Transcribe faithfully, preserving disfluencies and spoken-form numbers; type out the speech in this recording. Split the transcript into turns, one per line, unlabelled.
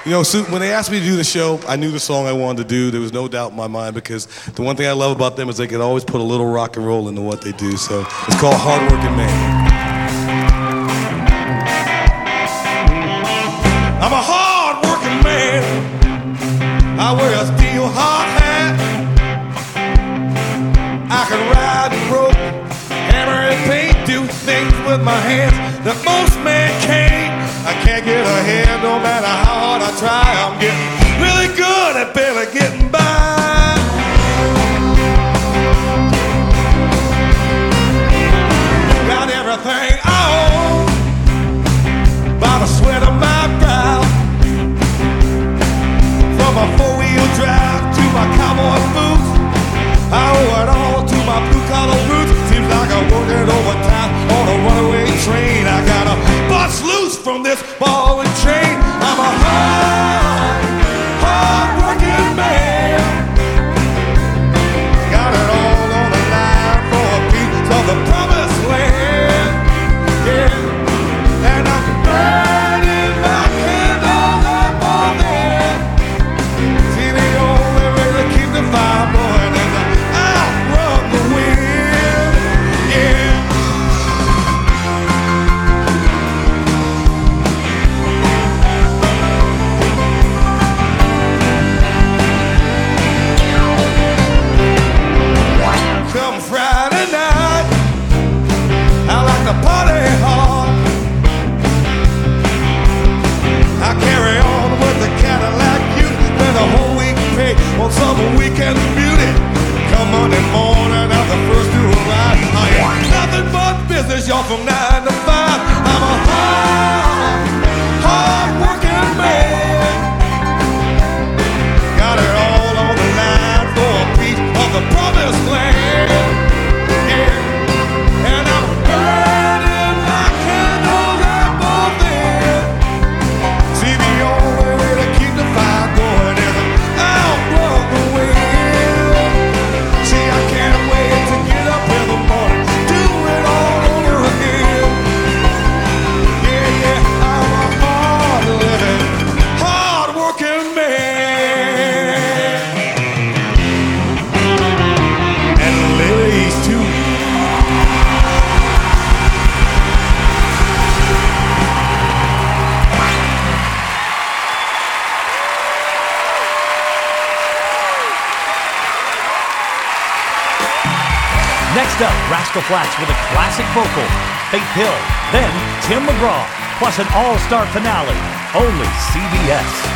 You know, so when they asked me to do the show, I knew the song I wanted to do. There was no doubt in my mind because the one thing I love about them is they can always put a little rock and roll into what they do. So it's called Hard Working Man. I'm a hard working man. I wear a steel hard hat. I can ride and rope, hammer and paint, do things with my hands that most men can't. I can't get ahead no matter how hard I try. I'm getting really good at barely getting by. Got everything I own by the sweat of my brow. From my four-wheel drive to my cowboy boots, I owe it all to my blue-collar roots. Seems like I'm working overtime on a runaway train. I got a bust loose from this ball and chain. I'm a hard, hard-working man. Got it all on the line for a piece of the promised land. Yeah, and I'm burning my candle up on there. See, the only way to keep the fire burning is to outrun the wind. Yeah. Come Friday night, I like to party hard. I carry on with the Cadillac youth, spend a whole week pay on some weekend beauty. Come Monday morning, I'm the first to arrive. I ain't nothing but business, y'all, from nine to five. I'm a hard, hard working man. Got it all on the line for a piece of the promised land. Yeah, and I'm burning my candles up on there. See, the only way to keep the fire going is to outrun the wind. See, I can't wait to get up in the morning, do it all over again. Yeah, yeah, I'm a hard-living, hard-working man. And ladies too.
Next up, Rascal Flatts with a classic vocal, Faith Hill, then Tim McGraw, plus an all-star finale, only C B S.